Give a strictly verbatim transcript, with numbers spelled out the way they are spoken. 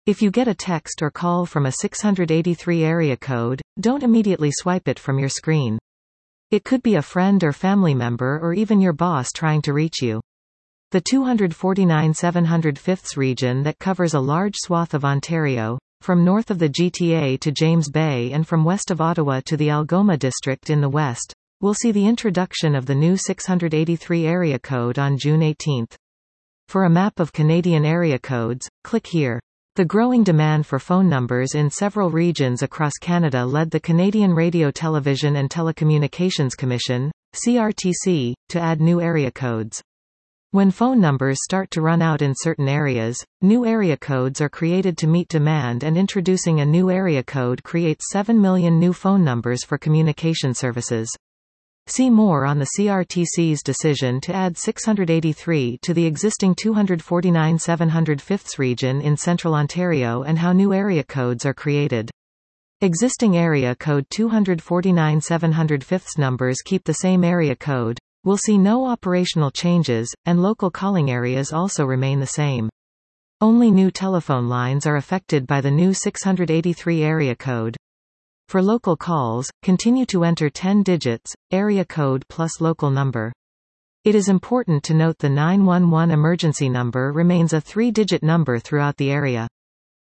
If you get a text or call from a six eighty-three area code, don't immediately swipe it from your screen. It could be a friend or family member or even your boss trying to reach you. The two forty-nine seven hundred fifths region that covers a large swath of Ontario, from north of the G T A to James Bay and from west of Ottawa to the Algoma district in the west, will see the introduction of the new six eighty-three area code on June eighteenth. For a map of Canadian area codes, click here. The growing demand for phone numbers in several regions across Canada led the Canadian Radio Television and Telecommunications Commission, C R T C, to add new area codes. When phone numbers start to run out in certain areas, new area codes are created to meet demand, and introducing a new area code creates seven million new phone numbers for communication services. See more on the C R T C's decision to add six eighty-three to the existing two forty-nine seven hundred fifths region in central Ontario and how new area codes are created. Existing area code two forty-nine seven hundred fifths numbers keep the same area code, will see no operational changes, and local calling areas also remain the same. Only new telephone lines are affected by the new six eighty-three area code. For local calls, continue to enter ten digits, area code plus local number. It is important to note the nine one one emergency number remains a three-digit number throughout the area.